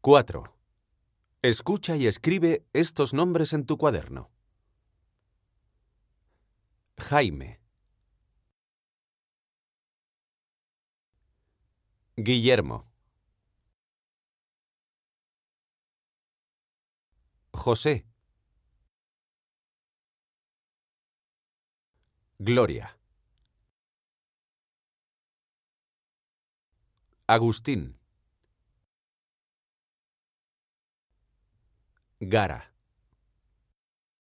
4. Escucha y escribe estos nombres en tu cuaderno. Jaime, Guillermo, José, Gloria, Agustín, Gara,